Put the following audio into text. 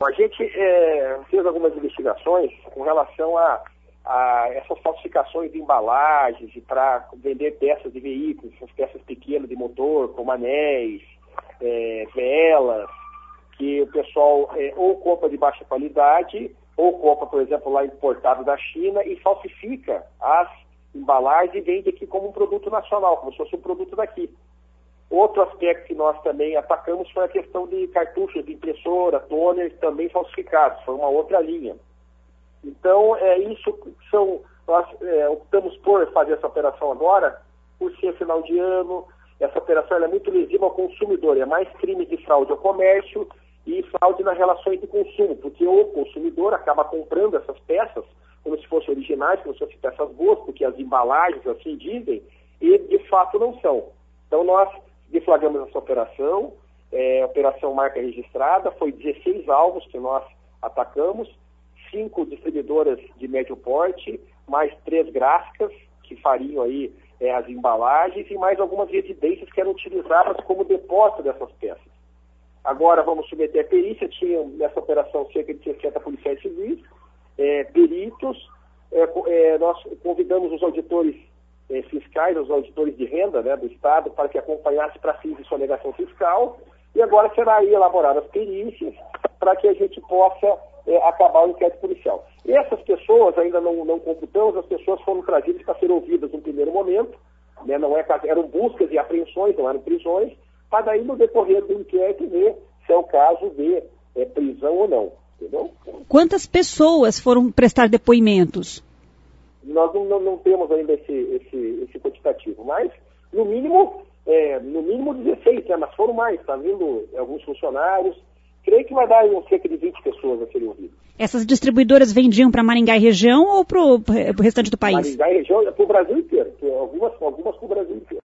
A gente fez algumas investigações com relação a essas falsificações de embalagens para vender peças de veículos, essas peças pequenas de motor, como anéis, velas, que o pessoal ou compra de baixa qualidade, ou compra, por exemplo, lá importado da China e falsifica as embalagens e vende aqui como um produto nacional, como se fosse um produto daqui. Outro aspecto que nós também atacamos foi a questão de cartuchos de impressora, toner, também falsificados, foi uma outra linha. Então, nós optamos por fazer essa operação agora, por ser final de ano. Essa operação é muito lesiva ao consumidor, é mais crime de fraude ao comércio e fraude nas relações de consumo, porque o consumidor acaba comprando essas peças como se fossem originais, como se fossem peças boas, porque as embalagens assim dizem, e de fato não são. Então nós deflagramos essa operação, operação marca registrada, foi 16 alvos que nós atacamos, 5 distribuidoras de médio porte, mais 3 gráficas que fariam aí as embalagens e mais algumas residências que eram utilizadas como depósito dessas peças. Agora vamos submeter a perícia, tinha nessa operação cerca de 60 policiais civis, peritos, nós convidamos os auditores fiscais, os auditores de renda, né, do Estado, para que acompanhasse para fins de sonegação fiscal, e agora será aí elaboradas perícias para que a gente possa acabar o inquérito policial. E essas pessoas, ainda não computamos, as pessoas foram trazidas para ser ouvidas no primeiro momento, né, eram buscas e apreensões, não eram prisões, para daí no decorrer do inquérito ver se é o caso de prisão ou não, entendeu? Quantas pessoas foram prestar depoimentos? Nós não temos ainda esse quantitativo, mas no mínimo 16, né, mas foram mais, está vindo alguns funcionários, creio que vai dar cerca de 20 pessoas a serem ouvidas. Essas distribuidoras vendiam para Maringá e região ou para o restante do país? Maringá e região, para o Brasil inteiro, algumas para o Brasil inteiro.